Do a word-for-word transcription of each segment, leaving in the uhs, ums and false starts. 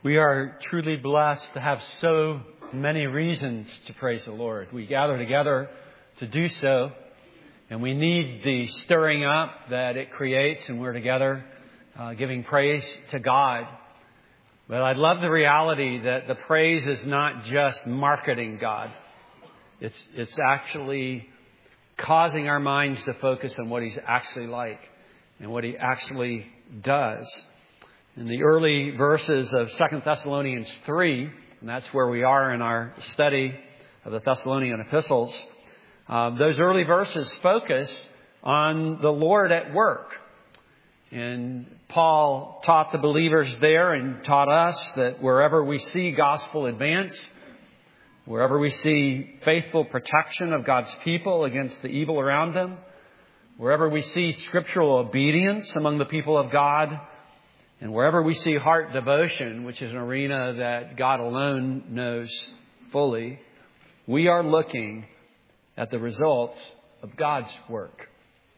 We are truly blessed to have so many reasons to praise the Lord. We gather together to do so, and we need the stirring up that it creates, and we're together uh, giving praise to God. But I love the reality that the praise is not just marketing God. It's, it's actually causing our minds to focus on what He's actually like and what He actually does. In the early verses of Second Thessalonians three, and that's where we are in our study of the Thessalonian epistles, uh, those early verses focus on the Lord at work. And Paul taught the believers there and taught us that wherever we see gospel advance, wherever we see faithful protection of God's people against the evil around them, wherever we see scriptural obedience among the people of God, and wherever we see heart devotion, which is an arena that God alone knows fully, we are looking at the results of God's work.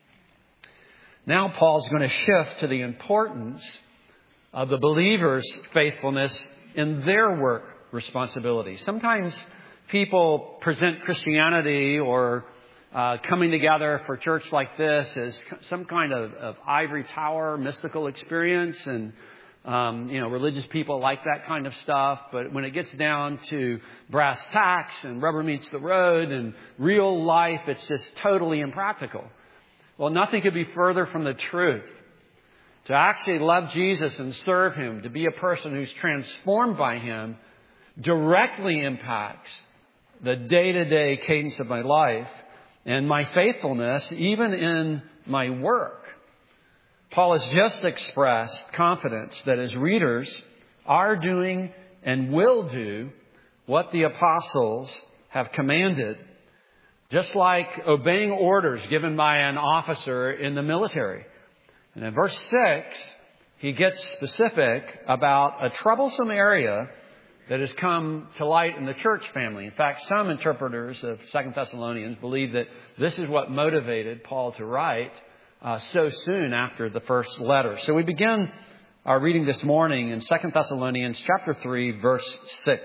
Now Paul's going to shift to the importance of the believer's faithfulness in their work responsibility. Sometimes people present Christianity or Uh, coming together for church like this is some kind of, of ivory tower mystical experience, and um, you know, religious people like that kind of stuff. But when it gets down to brass tacks and rubber meets the road and real life, it's just totally impractical. Well, nothing could be further from the truth. To actually love Jesus and serve Him, to be a person who's transformed by Him, directly impacts the day-to-day cadence of my life and my faithfulness, even in my work. Paul has just expressed confidence that his readers are doing and will do what the apostles have commanded, just like obeying orders given by an officer in the military. And in verse six, he gets specific about a troublesome area that has come to light in the church family. In fact, some interpreters of Second Thessalonians believe that this is what motivated Paul to write uh, so soon after the first letter. So we begin our reading this morning in Second Thessalonians chapter three, verse six.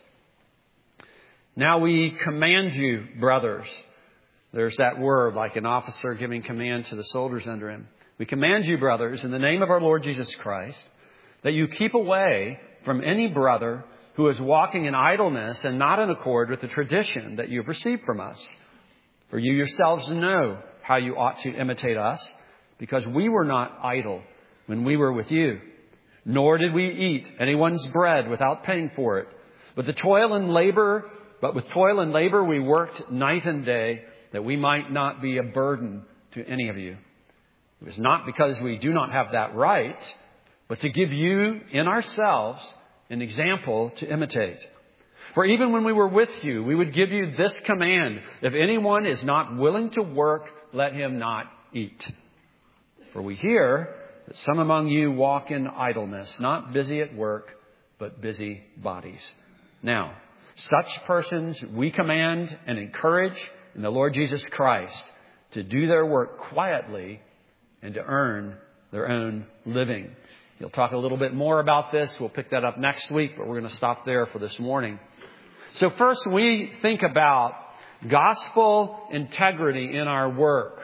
Now we command you, brothers. There's that word, like an officer giving command to the soldiers under him. We command you, brothers, in the name of our Lord Jesus Christ, that you keep away from any brother who is walking in idleness and not in accord with the tradition that you have received from us. For you yourselves know how you ought to imitate us, because we were not idle when we were with you, nor did we eat anyone's bread without paying for it. But the toil and labor, but with toil and labor we worked night and day, that we might not be a burden to any of you. It was not because we do not have that right, but to give you in ourselves an example to imitate. For even when we were with you, we would give you this command: if anyone is not willing to work, let him not eat. For we hear that some among you walk in idleness, not busy at work, but busy bodies. Now, such persons we command and encourage in the Lord Jesus Christ to do their work quietly and to earn their own living. He'll talk a little bit more about this. We'll pick that up next week, but we're going to stop there for this morning. So first, we think about gospel integrity in our work.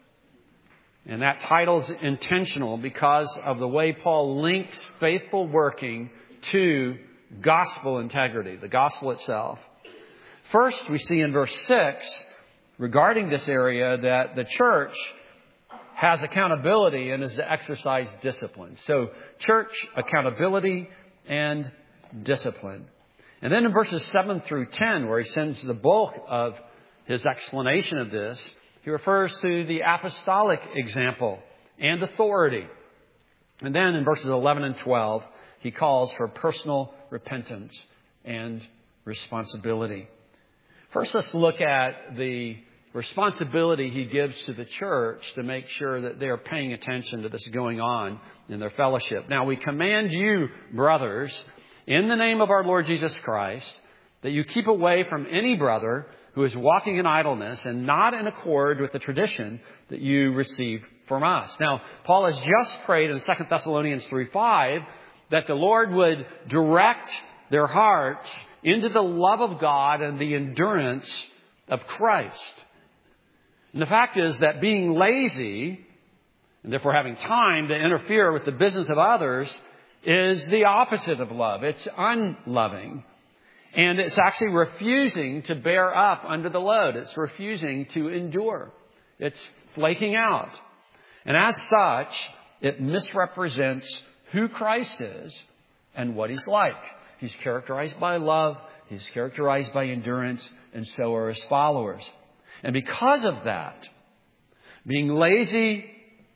And that title's intentional because of the way Paul links faithful working to gospel integrity, the gospel itself. First, we see in verse six, regarding this area, that the church has accountability and is to exercise discipline. So church accountability and discipline. And then in verses seven through ten, where he sends the bulk of his explanation of this, he refers to the apostolic example and authority. And then in verses eleven and twelve, he calls for personal repentance and responsibility. First, let's look at the responsibility he gives to the church to make sure that they are paying attention to this going on in their fellowship. Now, we command you, brothers, in the name of our Lord Jesus Christ, that you keep away from any brother who is walking in idleness and not in accord with the tradition that you received from us. Now, Paul has just prayed in Second Thessalonians three five that the Lord would direct their hearts into the love of God and the endurance of Christ. And the fact is that being lazy, and therefore having time to interfere with the business of others, is the opposite of love. It's unloving. And it's actually refusing to bear up under the load. It's refusing to endure. It's flaking out. And as such, it misrepresents who Christ is and what He's like. He's characterized by love. He's characterized by endurance. And so are His followers. And because of that, being lazy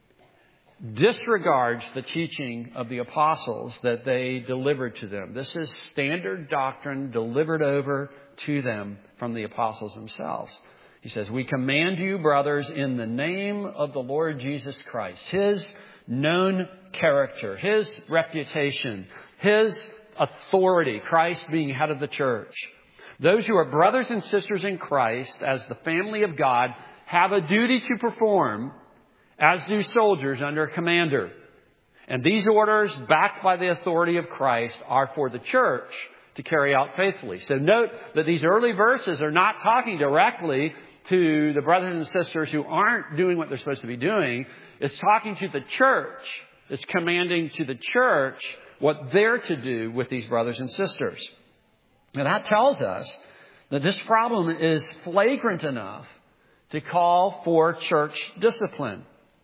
disregards the teaching of the apostles that they delivered to them. This is standard doctrine delivered over to them from the apostles themselves. He says, we command you, brothers, in the name of the Lord Jesus Christ, His known character, His reputation, His authority, Christ being head of the church. Those who are brothers and sisters in Christ, as the family of God, have a duty to perform, as do soldiers under a commander. And these orders, backed by the authority of Christ, are for the church to carry out faithfully. So note that these early verses are not talking directly to the brothers and sisters who aren't doing what they're supposed to be doing. It's talking to the church. It's commanding to the church what they're to do with these brothers and sisters. Now that tells us that this problem is flagrant enough to call for church discipline.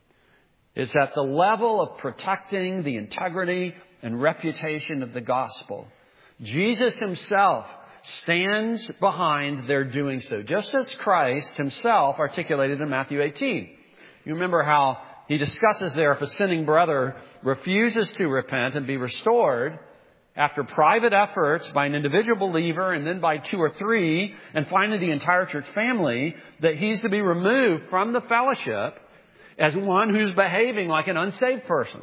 It's at the level of protecting the integrity and reputation of the gospel. Jesus Himself stands behind their doing so, just as Christ Himself articulated in Matthew eighteen. You remember how He discusses there if a sinning brother refuses to repent and be restored after private efforts by an individual believer and then by two or three and finally the entire church family, that he's to be removed from the fellowship as one who's behaving like an unsaved person.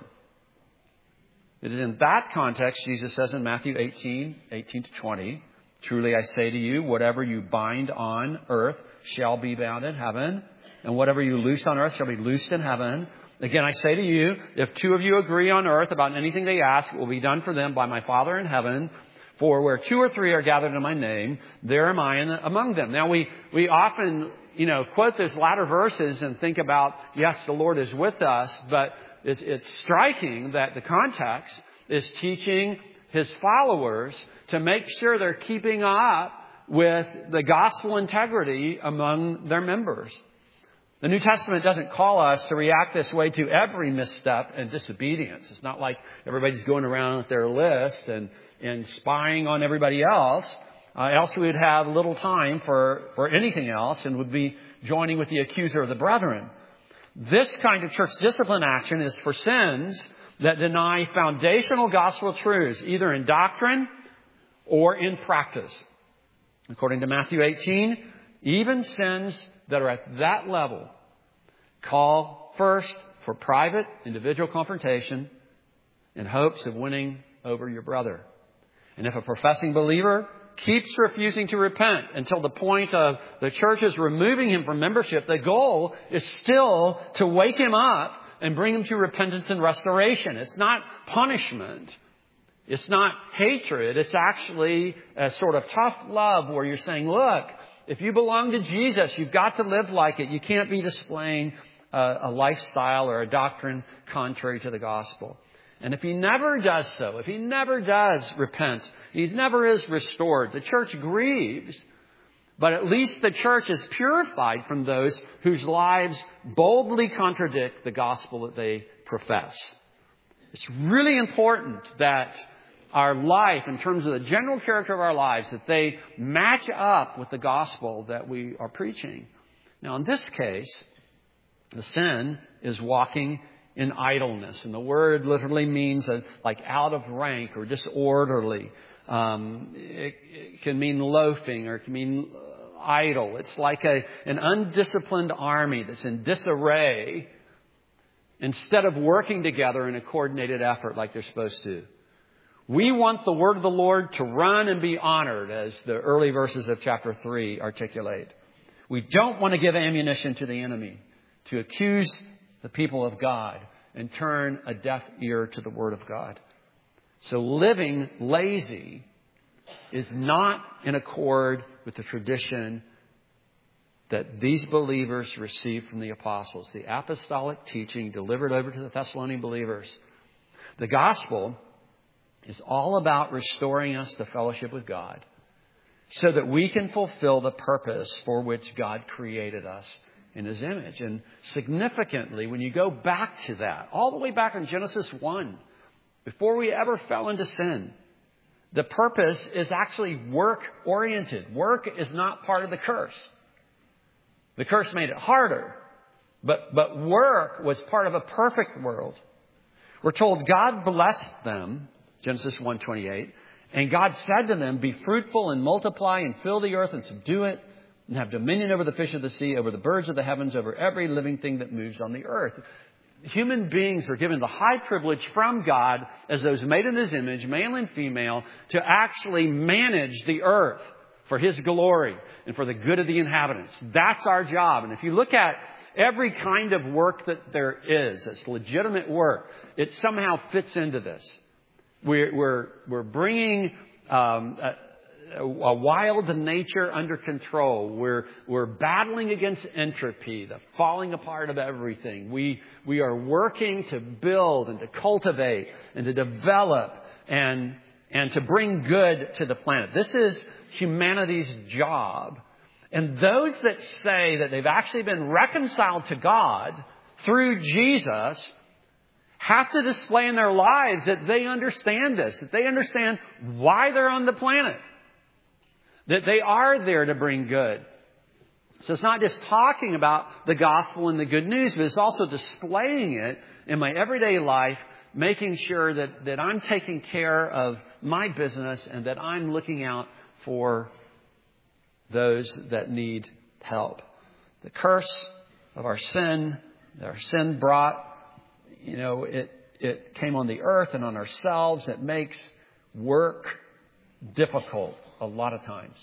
It is in that context, Jesus says in Matthew eighteen, eighteen to twenty, truly I say to you, whatever you bind on earth shall be bound in heaven, and whatever you loose on earth shall be loosed in heaven. Again, I say to you, if two of you agree on earth about anything they ask, it will be done for them by my Father in heaven. For where two or three are gathered in my name, there am I in, among them. Now, we, we often, you know, quote those latter verses and think about, yes, the Lord is with us, but it's, it's striking that the context is teaching His followers to make sure they're keeping up with the gospel integrity among their members. The New Testament doesn't call us to react this way to every misstep and disobedience. It's not like everybody's going around with their list and, and spying on everybody else. Uh, else we would have little time for, for anything else and would be joining with the accuser of the brethren. This kind of church discipline action is for sins that deny foundational gospel truths, either in doctrine or in practice. According to Matthew eighteen, even sins that are at that level call first for private, individual confrontation in hopes of winning over your brother. And if a professing believer keeps refusing to repent until the point of the church's removing him from membership, the goal is still to wake him up and bring him to repentance and restoration. It's not punishment. It's not hatred. It's actually a sort of tough love where you're saying, look, if you belong to Jesus, you've got to live like it. You can't be displaying a, a lifestyle or a doctrine contrary to the gospel. And if he never does so, if he never does repent, he never is restored, the church grieves. But at least the church is purified from those whose lives boldly contradict the gospel that they profess. It's really important that our life, in terms of the general character of our lives, that they match up with the gospel that we are preaching. Now, in this case, the sin is walking in idleness. And the word literally means uh, like out of rank or disorderly. Um, it, it can mean loafing or it can mean uh, idle. It's like a, an undisciplined army that's in disarray instead of working together in a coordinated effort like they're supposed to. We want the word of the Lord to run and be honored, as the early verses of chapter three articulate. We don't want to give ammunition to the enemy to accuse the people of God and turn a deaf ear to the word of God. So living lazy is not in accord with the tradition that these believers received from the apostles, the apostolic teaching delivered over to the Thessalonian believers. The gospel is all about restoring us to fellowship with God so that we can fulfill the purpose for which God created us in His image. And significantly, when you go back to that, all the way back in Genesis one, before we ever fell into sin, the purpose is actually work-oriented. Work is not part of the curse. The curse made it harder, but, but work was part of a perfect world. We're told God blessed them, Genesis one twenty-eight, and God said to them, be fruitful and multiply and fill the earth and subdue it and have dominion over the fish of the sea, over the birds of the heavens, over every living thing that moves on the earth. Human beings are given the high privilege from God as those made in His image, male and female, to actually manage the earth for His glory and for the good of the inhabitants. That's our job. And if you look at every kind of work that there is, it's legitimate work, it somehow fits into this. We're, we're, we're bringing um, a, a wild nature under control. We're, we're battling against entropy, the falling apart of everything. We, we are working to build and to cultivate and to develop and, and to bring good to the planet. This is humanity's job. And those that say that they've actually been reconciled to God through Jesus have to display in their lives that they understand this, that they understand why they're on the planet, that they are there to bring good. So it's not just talking about the gospel and the good news, but it's also displaying it in my everyday life, making sure that, that I'm taking care of my business and that I'm looking out for those that need help. The curse of our sin, that our sin brought, you know, it, it came on the earth and on ourselves. It makes work difficult a lot of times.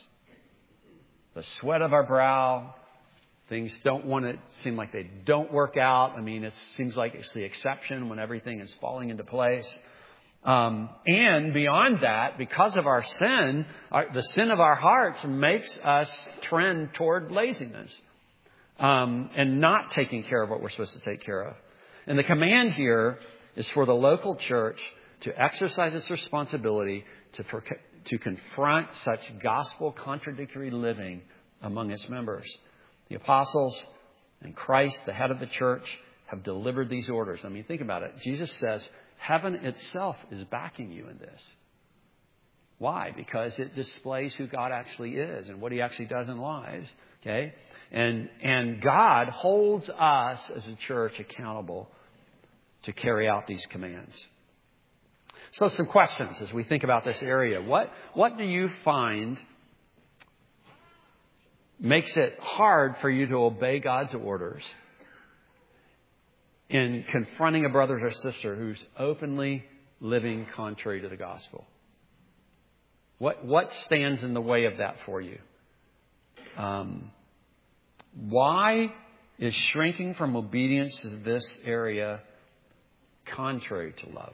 The sweat of our brow, things don't want to seem like they don't work out. I mean, it seems like it's the exception when everything is falling into place. Um, and beyond that, because of our sin, our, the sin of our hearts makes us trend toward laziness um, and not taking care of what we're supposed to take care of. And the command here is for the local church to exercise its responsibility to, to confront such gospel contradictory living among its members. The apostles and Christ, the head of the church, have delivered these orders. I mean, think about it. Jesus says, heaven itself is backing you in this. Why? Because it displays who God actually is and what He actually does in lives. Okay? And, and God holds us as a church accountable to carry out these commands. So some questions as we think about this area. What, what do you find makes it hard for you to obey God's orders in confronting a brother or sister who's openly living contrary to the gospel? What, what stands in the way of that for you? Um, why is shrinking from obedience to this area contrary to love?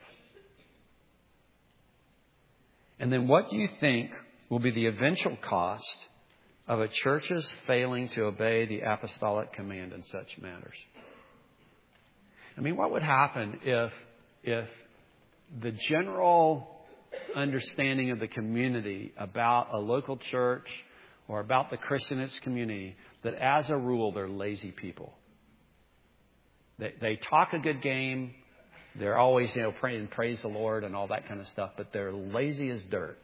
And then what do you think will be the eventual cost of a church's failing to obey the apostolic command in such matters? I mean, what would happen if, if the general understanding of the community about a local church or about the Christianist community, that as a rule, they're lazy people? They, they talk a good game. They're always, you know, praying, praise the Lord and all that kind of stuff, but they're lazy as dirt.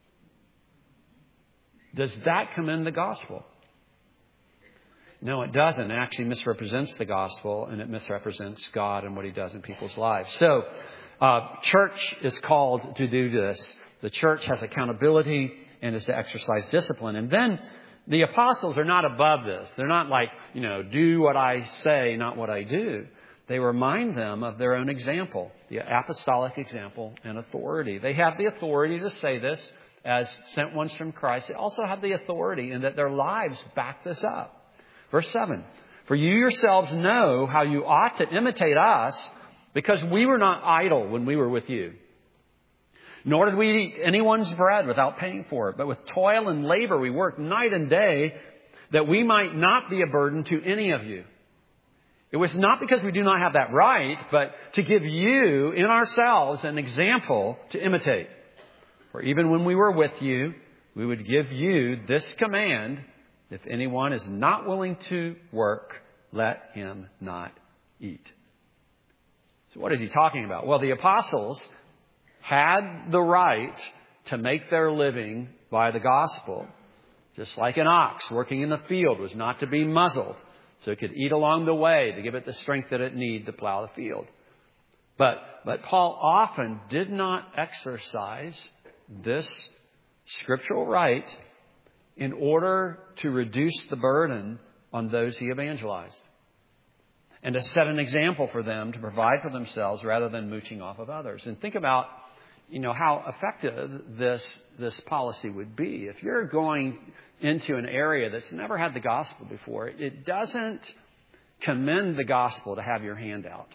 Does that commend the gospel? No, it doesn't. It actually misrepresents the gospel, and it misrepresents God and what He does in people's lives. So, uh, church is called to do this. The church has accountability and is to exercise discipline. And then the apostles are not above this. They're not like, you know, do what I say, not what I do. They remind them of their own example, the apostolic example and authority. They have the authority to say this as sent ones from Christ. They also have the authority in that their lives back this up. Verse seven, for you yourselves know how you ought to imitate us, because we were not idle when we were with you, Nor did we eat anyone's bread without paying for it. But with toil and labor we worked night and day that we might not be a burden to any of you. It was not because we do not have that right, but to give you in ourselves an example to imitate. For even when we were with you, we would give you this command: if anyone is not willing to work, let him not eat. So what is he talking about? Well, the apostles had the right to make their living by the gospel. Just like an ox working in the field was not to be muzzled, so it could eat along the way to give it the strength that it needed to plow the field. But, but Paul often did not exercise this scriptural right in order to reduce the burden on those he evangelized, and to set an example for them to provide for themselves rather than mooching off of others. And think about, you know, how effective this this policy would be. If you're going into an area that's never had the gospel before, it doesn't commend the gospel to have your hand out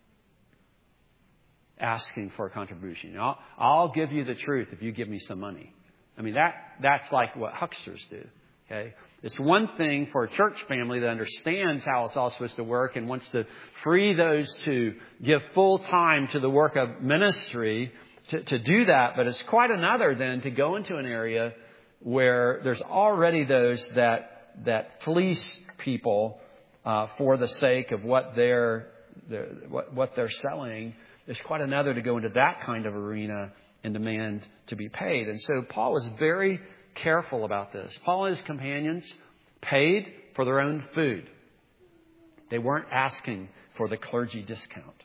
asking for a contribution. You know, I'll, I'll give you the truth if you give me some money. I mean, that that's like what hucksters do. Okay? It's one thing for a church family that understands how it's all supposed to work and wants to free those to give full time to the work of ministry to, to do that. But it's quite another then to go into an area where there's already those that that fleece people uh, for the sake of what they're, they're what, what they're selling. There's quite another to go into that kind of arena and demand to be paid. And so Paul was very careful about this. Paul and his companions paid for their own food. They weren't asking for the clergy discount.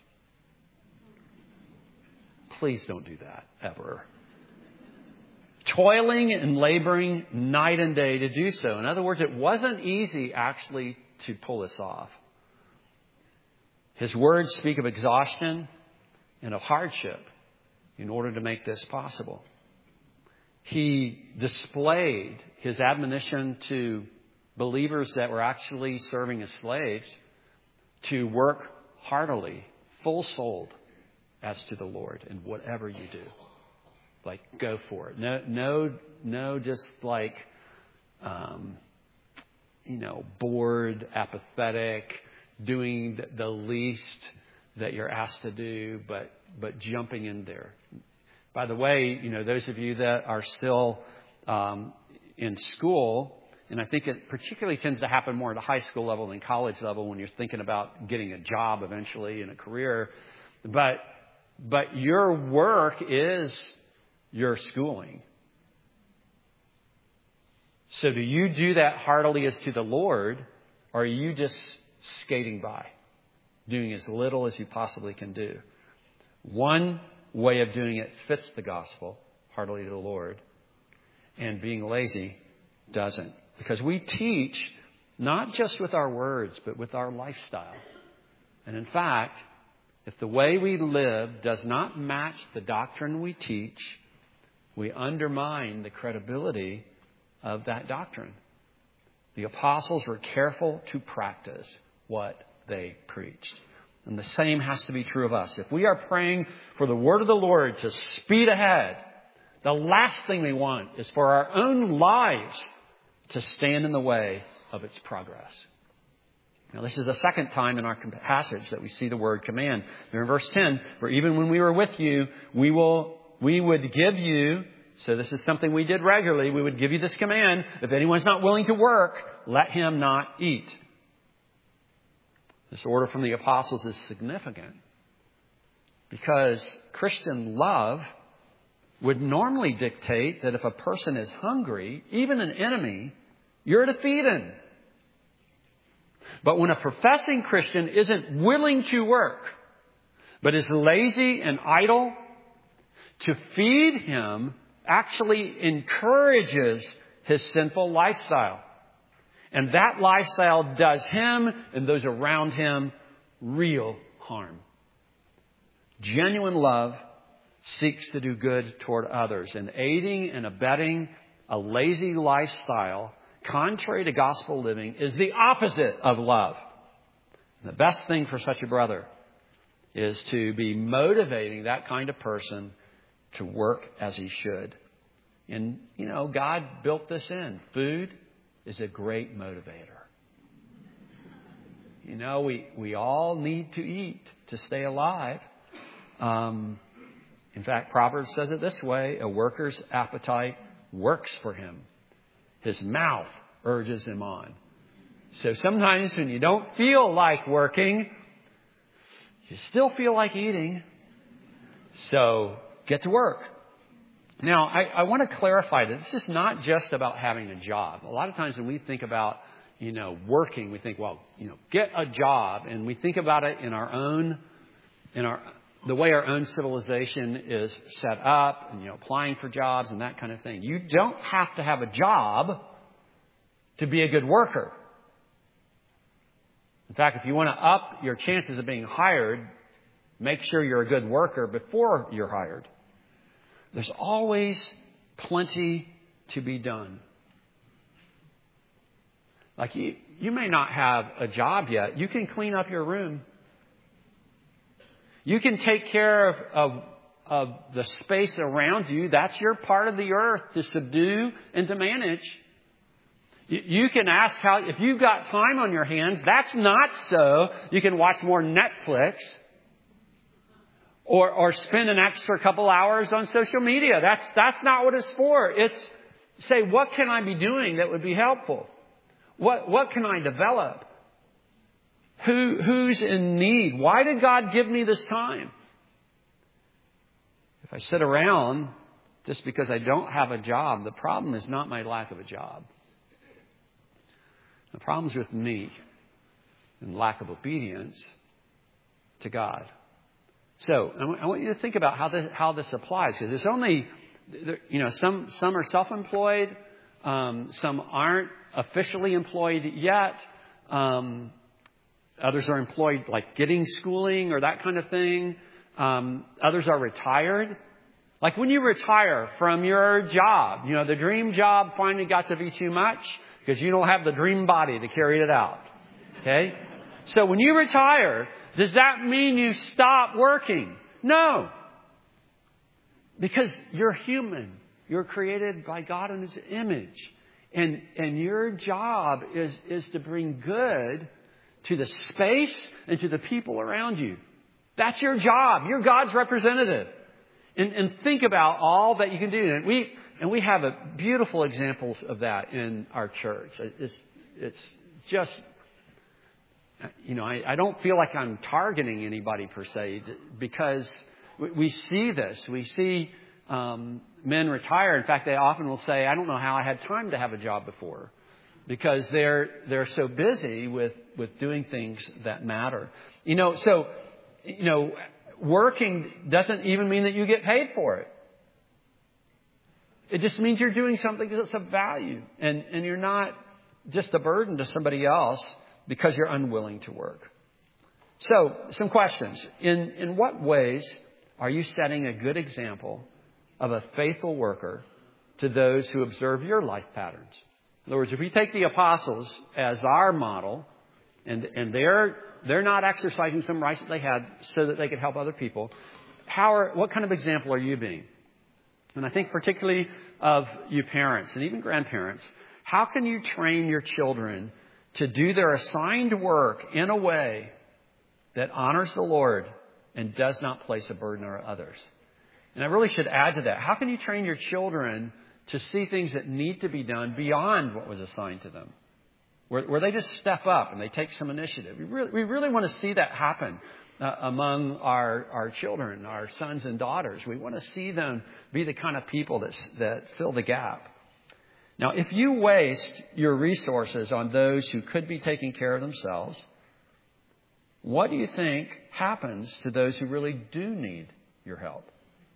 Please don't do that ever. Toiling and laboring night and day to do so. In other words, it wasn't easy actually to pull this off. His words speak of exhaustion and of hardship in order to make this possible. He displayed his admonition to believers that were actually serving as slaves to work heartily, full-souled as to the Lord in whatever you do. Like, go for it. No, no, no, just like, um, you know, bored, apathetic, doing the least that you're asked to do, but but jumping in there. By the way, you know, those of you that are still um, in school, and I think it particularly tends to happen more at a high school level than college level when you're thinking about getting a job eventually and a career. But but your work is your schooling. So do you do that heartily as to the Lord, or are you just skating by, doing as little as you possibly can do? One way of doing it fits the gospel, heartily to the Lord, and being lazy doesn't. Because we teach not just with our words, but with our lifestyle. And in fact, if the way we live does not match the doctrine we teach, we undermine the credibility of that doctrine. The apostles were careful to practice what they preached. And the same has to be true of us. If we are praying for the word of the Lord to speed ahead, the last thing we want is for our own lives to stand in the way of its progress. Now, this is the second time in our passage that we see the word command. There in verse ten, for even when we were with you, we will, we would give you, so this is something we did regularly, we would give you this command: if anyone's not willing to work, let him not eat. This order from the apostles is significant because Christian love would normally dictate that if a person is hungry, even an enemy, you're to feed him. But when a professing Christian isn't willing to work, but is lazy and idle, to feed him actually encourages his sinful lifestyle. And that lifestyle does him and those around him real harm. Genuine love seeks to do good toward others. And aiding and abetting a lazy lifestyle, contrary to gospel living, is the opposite of love. And the best thing for such a brother is to be motivating that kind of person to work as he should. And, you know, God built this in. Food is a great motivator. You know, we, we all need to eat to stay alive. Um, in fact, Proverbs says it this way: a worker's appetite works for him. His mouth urges him on. So sometimes when you don't feel like working, you still feel like eating. So get to work. Now, I, I want to clarify that this is not just about having a job. A lot of times when we think about, you know, working, we think, well, you know, get a job. And we think about it in our own, in our, the way our own civilization is set up and, you know, applying for jobs and that kind of thing. You don't have to have a job to be a good worker. In fact, if you want to up your chances of being hired, make sure you're a good worker before you're hired. There's always plenty to be done. Like you, you may not have a job yet. You can clean up your room. You can take care of, of, of the space around you. That's your part of the earth to subdue and to manage. You, you can ask how, if you've got time on your hands, that's not so. You can watch more Netflix. Or, or spend an extra couple hours on social media. That's, that's not what it's for. It's say, what can I be doing that would be helpful? What, what can I develop? Who, who's in need? Why did God give me this time? If I sit around just because I don't have a job, the problem is not my lack of a job. The problem's with me and lack of obedience to God. So I want you to think about how this, how this applies, because there's only, you know, some some are self-employed, um, some aren't officially employed yet, um, others are employed like getting schooling or that kind of thing. Um, others are retired. Like when you retire from your job, you know, the dream job finally got to be too much because you don't have the dream body to carry it out. Okay, so when you retire, does that mean you stop working? No. Because you're human. You're created by God in His image. And, and your job is, is to bring good to the space and to the people around you. That's your job. You're God's representative. And, and think about all that you can do. And we, and we have a beautiful examples of that in our church. It's, it's just... You know, I, I don't feel like I'm targeting anybody per se, because we, we see this. We see um, men retire. In fact, they often will say, I don't know how I had time to have a job before, because they're they're so busy with, with doing things that matter. You know, so, you know, working doesn't even mean that you get paid for it. It just means you're doing something that's of value, and, and you're not just a burden to somebody else because you're unwilling to work. So, some questions. In, in what ways are you setting a good example of a faithful worker to those who observe your life patterns? In other words, if we take the apostles as our model, and, and they're, they're not exercising some rights that they had so that they could help other people, how are, what kind of example are you being? And I think particularly of you parents and even grandparents, how can you train your children to do their assigned work in a way that honors the Lord and does not place a burden on others? And I really should add to that. How can you train your children to see things that need to be done beyond what was assigned to them? Where, where they just step up and they take some initiative. We really, we really want to see that happen uh, among our, our children, our sons and daughters. We want to see them be the kind of people that, that fill the gap. Now, if you waste your resources on those who could be taking care of themselves, what do you think happens to those who really do need your help?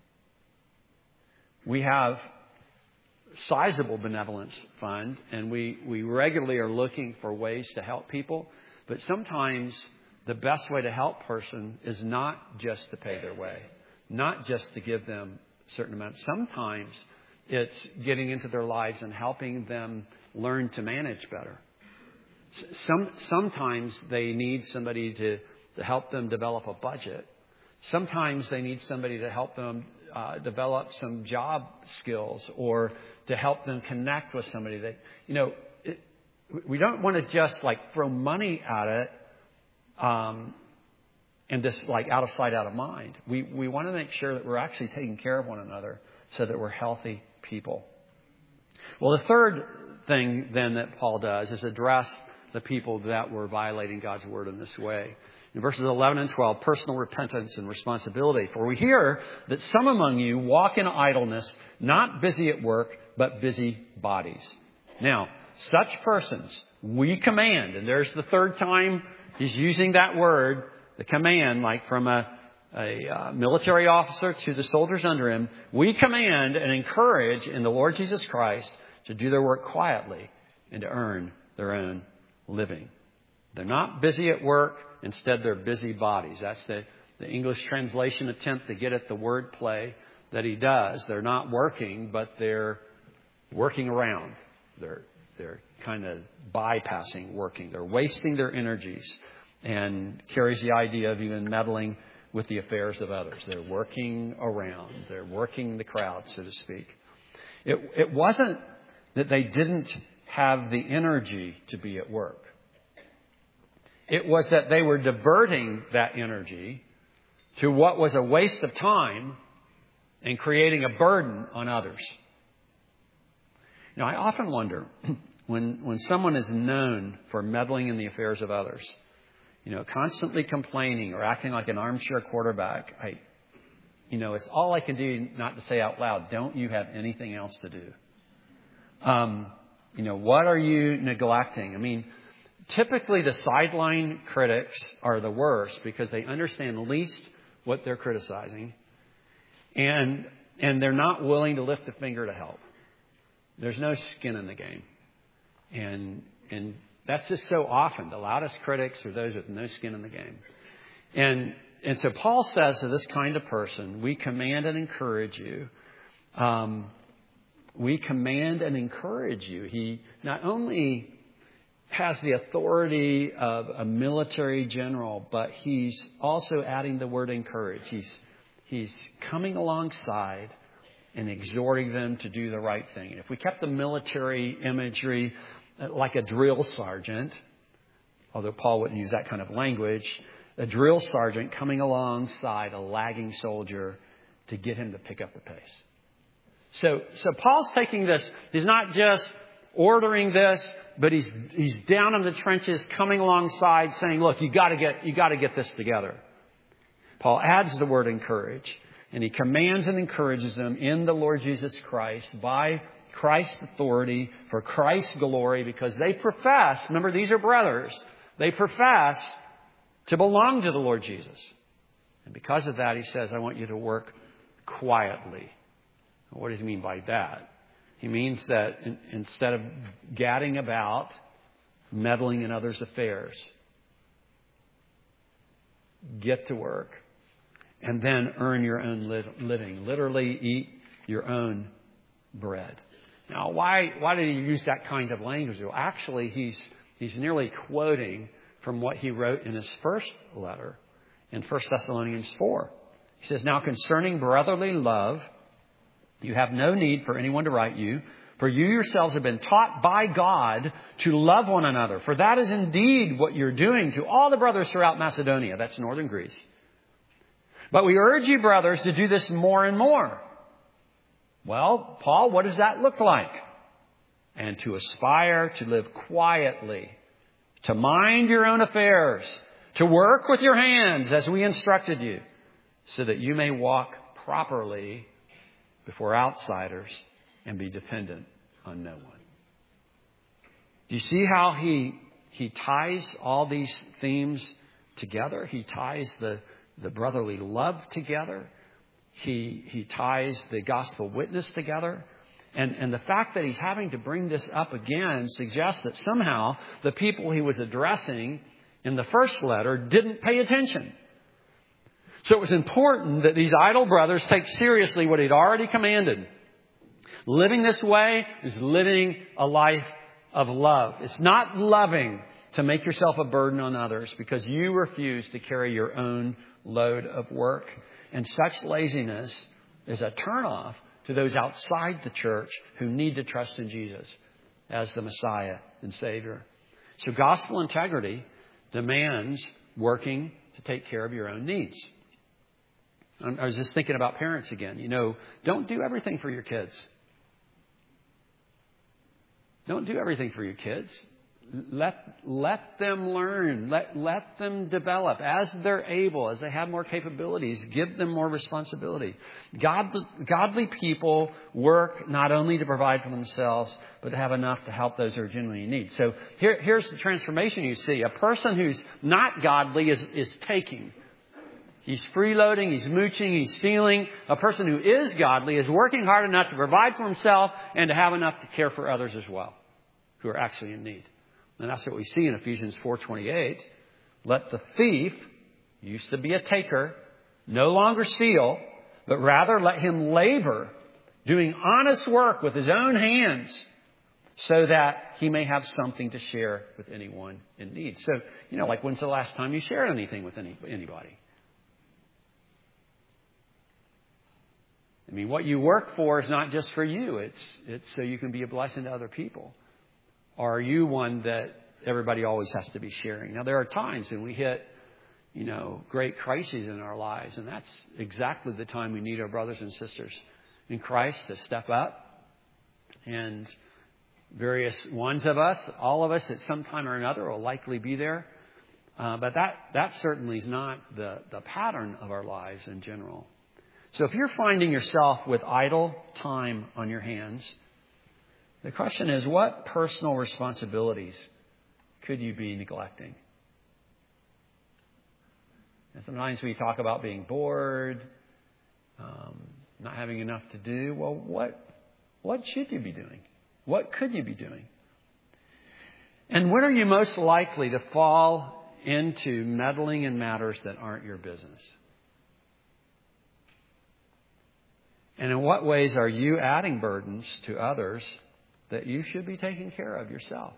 We have a sizable benevolence fund, and we, we regularly are looking for ways to help people. But sometimes the best way to help a person is not just to pay their way, not just to give them a certain amount. Sometimes it's getting into their lives and helping them learn to manage better. Some, sometimes they need somebody to, to help them develop a budget. Sometimes they need somebody to help them uh, develop some job skills or to help them connect with somebody. That, you know, it, we don't want to just like throw money at it um, and just like out of sight, out of mind. We, we want to make sure that we're actually taking care of one another so that we're healthy people. Well, the third thing then that Paul does is address the people that were violating God's word in this way. In verses eleven and twelve, personal repentance and responsibility. For we hear that some among you walk in idleness, not busy at work, but busy bodies. Now, such persons we command, and there's the third time he's using that word, the command, like from a, a uh, military officer to the soldiers under him. We command and encourage in the Lord Jesus Christ to do their work quietly and to earn their own living. They're not busy at work. Instead, they're busy bodies. That's the, the English translation attempt to get at the word play that he does. They're not working, but they're working around. They're, they're kind of bypassing working. They're wasting their energies, and carries the idea of even meddling with the affairs of others. They're working around. They're working the crowd, so to speak. It, it wasn't that they didn't have the energy to be at work. It was that they were diverting that energy to what was a waste of time and creating a burden on others. Now, I often wonder when, when someone is known for meddling in the affairs of others, you know, constantly complaining or acting like an armchair quarterback, I, you know, it's all I can do not to say out loud, don't you have anything else to do? Um, you know, what are you neglecting? I mean, typically the sideline critics are the worst because they understand least what they're criticizing, and and they're not willing to lift a finger to help. There's no skin in the game. And and that's just so often. The loudest critics are those with no skin in the game. And and so Paul says to this kind of person, we command and encourage you. Um, we command and encourage you. He not only has the authority of a military general, but he's also adding the word encourage. He's he's coming alongside and exhorting them to do the right thing. If we kept the military imagery like a drill sergeant, although Paul wouldn't use that kind of language, a drill sergeant coming alongside a lagging soldier to get him to pick up the pace. So, so Paul's taking this. He's not just ordering this, but he's he's down in the trenches, coming alongside, saying, "Look, you got to get you got to get this together." Paul adds the word encourage, and he commands and encourages them in the Lord Jesus Christ by Christ's authority for Christ's glory, because they profess. Remember, these are brothers. They profess to belong to the Lord Jesus, and because of that, he says, "I want you to work quietly." What does he mean by that? He means that in, instead of gadding about, meddling in others' affairs, get to work and then earn your own li- living. Literally eat your own bread. Now, why why did he use that kind of language? Well, actually, he's he's nearly quoting from what he wrote in his first letter in First Thessalonians four. He says, "Now concerning brotherly love, you have no need for anyone to write you, for you yourselves have been taught by God to love one another. For that is indeed what you're doing to all the brothers throughout Macedonia." That's northern Greece. "But we urge you, brothers, to do this more and more." Well, Paul, what does that look like? "And to aspire to live quietly, to mind your own affairs, to work with your hands as we instructed you, so that you may walk properly before outsiders and be dependent on no one." Do you see how he he ties all these themes together? He ties the, the brotherly love together. He he ties the gospel witness together. And, and the fact that he's having to bring this up again suggests that somehow the people he was addressing in the first letter didn't pay attention. So it was important that these idle brothers take seriously what he'd already commanded. Living this way is living a life of love. It's not loving to make yourself a burden on others because you refuse to carry your own load of work. And such laziness is a turnoff to those outside the church who need to trust in Jesus as the Messiah and Savior. So gospel integrity demands working to take care of your own needs. I was just thinking about parents again. You know, don't do everything for your kids. Don't do everything for your kids. Let, let them learn. Let, let them develop as they're able, as they have more capabilities. Give them more responsibility. God, godly people work not only to provide for themselves, but to have enough to help those who are genuinely in need. So here, here's the transformation you see. A person who's not godly is, is taking. He's freeloading, he's mooching, he's stealing. A person who is godly is working hard enough to provide for himself and to have enough to care for others as well, who are actually in need. And that's what we see in Ephesians four twenty-eight. Let the thief, used to be a taker, no longer steal, but rather let him labor, doing honest work with his own hands, so that he may have something to share with anyone in need. So, you know, like when's the last time you shared anything with any, anybody? I mean, what you work for is not just for you. It's, it's so you can be a blessing to other people. Or are you one that everybody always has to be sharing? Now, there are times when we hit, you know, great crises in our lives. And that's exactly the time we need our brothers and sisters in Christ to step up. And various ones of us, all of us at some time or another will likely be there. Uh, but that, that certainly is not the, the pattern of our lives in general. So if you're finding yourself with idle time on your hands, the question is, what personal responsibilities could you be neglecting? And sometimes we talk about being bored, um, not having enough to do. Well, what what should you be doing? What could you be doing? And when are you most likely to fall into meddling in matters that aren't your business? And in what ways are you adding burdens to others that you should be taking care of yourself?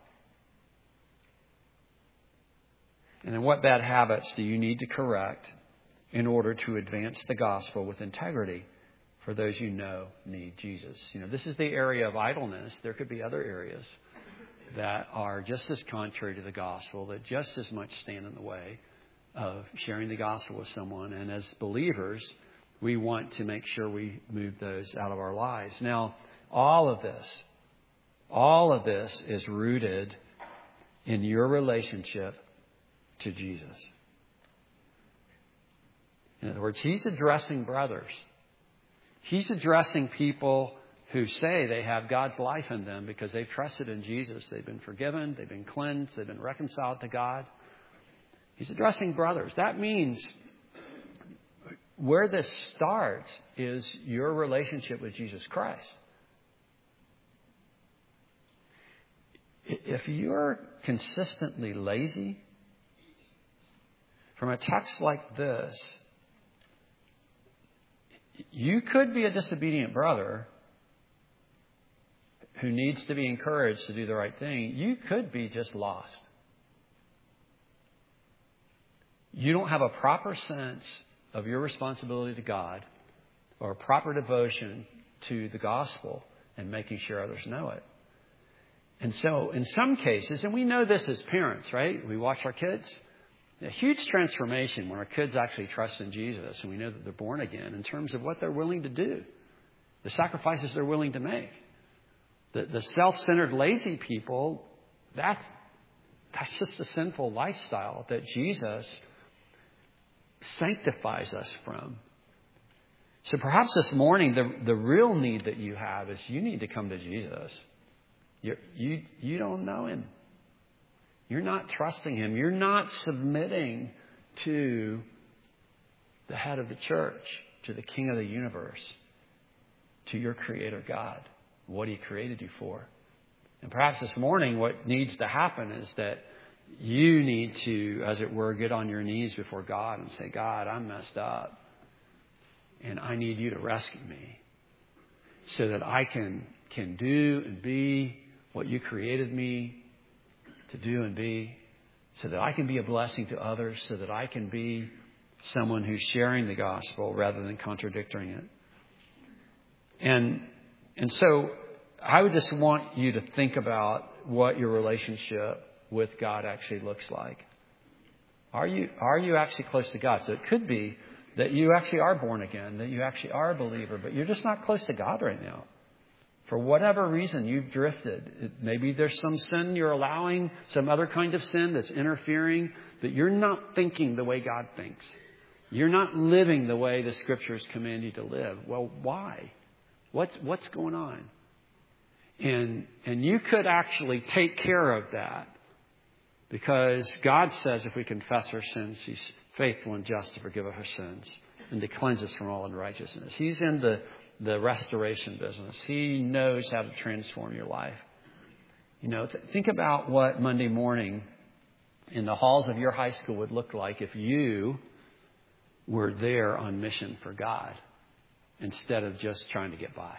And in what bad habits do you need to correct in order to advance the gospel with integrity for those you know need Jesus? You know, this is the area of idleness. There could be other areas that are just as contrary to the gospel, that just as much stand in the way of sharing the gospel with someone. And as believers, we want to make sure we move those out of our lives. Now, all of this, all of this is rooted in your relationship to Jesus. In other words, he's addressing brothers. He's addressing people who say they have God's life in them because they've trusted in Jesus. They've been forgiven. They've been cleansed. They've been reconciled to God. He's addressing brothers. That means where this starts is your relationship with Jesus Christ. If you're consistently lazy, from a text like this, you could be a disobedient brother who needs to be encouraged to do the right thing. You could be just lost. You don't have a proper sense of your responsibility to God or a proper devotion to the gospel and making sure others know it. And so in some cases, and we know this as parents, right? We watch our kids. A huge transformation when our kids actually trust in Jesus and we know that they're born again in terms of what they're willing to do, the sacrifices they're willing to make. The, the self-centered, lazy people, that's, that's just a sinful lifestyle that Jesus sanctifies us from. So perhaps this morning, the, the real need that you have is you need to come to Jesus. You're, you you don't know him. You're not trusting him. You're not submitting to the head of the church, to the King of the universe, to your Creator God, what he created you for. And perhaps this morning what needs to happen is that you need to, as it were, get on your knees before God and say, God, I'm messed up. And I need you to rescue me so that I can, can do and be what you created me to do and be, so that I can be a blessing to others, so that I can be someone who's sharing the gospel rather than contradicting it. And, and so I would just want you to think about what your relationship with God actually looks like. Are you, are you actually close to God? So it could be that you actually are born again, that you actually are a believer, but you're just not close to God right now. For whatever reason, you've drifted. It, maybe there's some sin you're allowing, some other kind of sin that's interfering, that you're not thinking the way God thinks. You're not living the way the Scriptures command you to live. Well, why? What's, what's going on? And, and you could actually take care of that, because God says if we confess our sins, He's faithful and just to forgive us our sins and to cleanse us from all unrighteousness. He's in the, the restoration business. He knows how to transform your life. You know, th- think about what Monday morning in the halls of your high school would look like if you were there on mission for God instead of just trying to get by.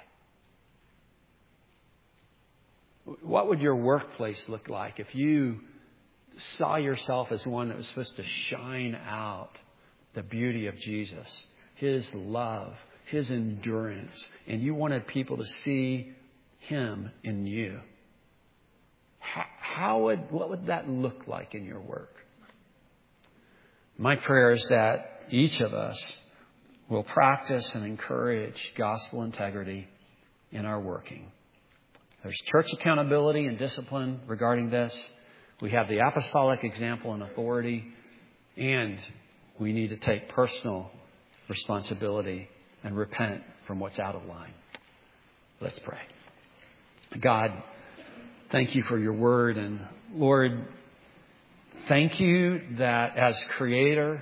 What would your workplace look like if you saw yourself as one that was supposed to shine out the beauty of Jesus, His love, His endurance, and you wanted people to see Him in you? How, how would, what would that look like in your work? My prayer is that each of us will practice and encourage gospel integrity in our working. There's church accountability and discipline regarding this. We have the apostolic example and authority, and we need to take personal responsibility and repent from what's out of line. Let's pray. God, thank you for your word. And Lord, thank you that as Creator,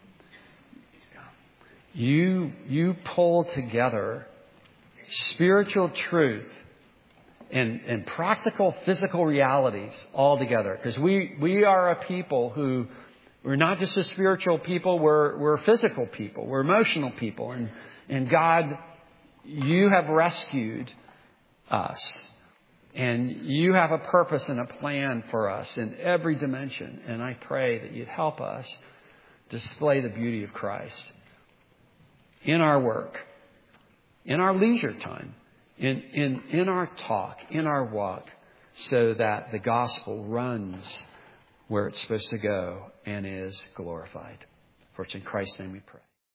you, you pull together spiritual truth and, and practical physical realities all together. Because we, we are a people who, we're not just a spiritual people, we're, we're physical people, we're emotional people. And, and God, you have rescued us. And you have a purpose and a plan for us in every dimension. And I pray that you'd help us display the beauty of Christ in our work, in our leisure time, in, in, in our talk, in our walk, so that the gospel runs where it's supposed to go and is glorified. For it's in Christ's name we pray.